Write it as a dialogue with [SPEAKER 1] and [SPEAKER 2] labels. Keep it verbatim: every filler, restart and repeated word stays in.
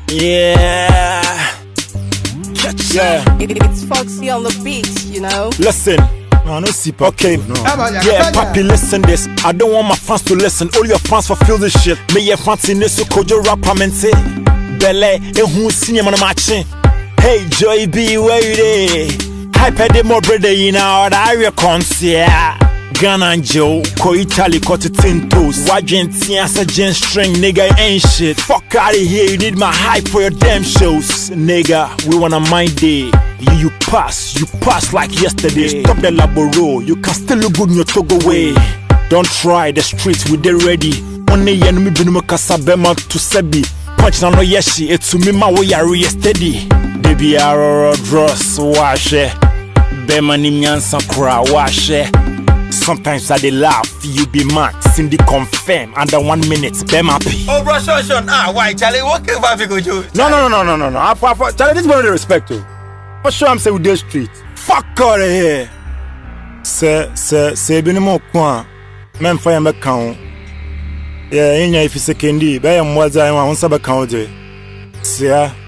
[SPEAKER 1] Yeah. Catch yeah.
[SPEAKER 2] It's Foxy on the beat, you know.
[SPEAKER 1] Listen.
[SPEAKER 3] No, no, see,
[SPEAKER 1] okay.
[SPEAKER 3] No.
[SPEAKER 1] Yeah, papi, listen this. I don't want my fans to listen. All your fans for feel this shit. Me your fans in this so kojo rap amente. Bele, e hu senior man matching. Hey, Joy B, where you dey? Hyper de more brother in our area concert. Ghana and Joe, ko Italy, ko to Tintos. Wagentia, as a gen string, nigga, ain't shit. Fuck out of here, you need my hype for your damn shows. Nigga, we wanna mind day. You, you pass, you pass like yesterday. Stop the laboro, you can still look good in your Togo way. Don't try the streets, we they ready. Only enemy binumo kasabema to sebi. Punch na no yeshi, it's to me my way are steady. Baby aroro dross, wash it. Bema ni myansa kura, wash it. Sometimes I dey laugh, you be mad. Cindy confirm under one minute, Bema P.
[SPEAKER 4] Oh, bro, Sean, Sean, ah, why, Charlie? What can I go do?
[SPEAKER 3] No, no, no, no, no, no. I, I, I, Charlie, this is one of the respect to. For sure, I'm saying with this street.
[SPEAKER 1] Fuck out of here.
[SPEAKER 3] Say, say, say, be no more quan. Men fire me count. Yeah, in your if you say candy, buy a more than one sub account. See ya.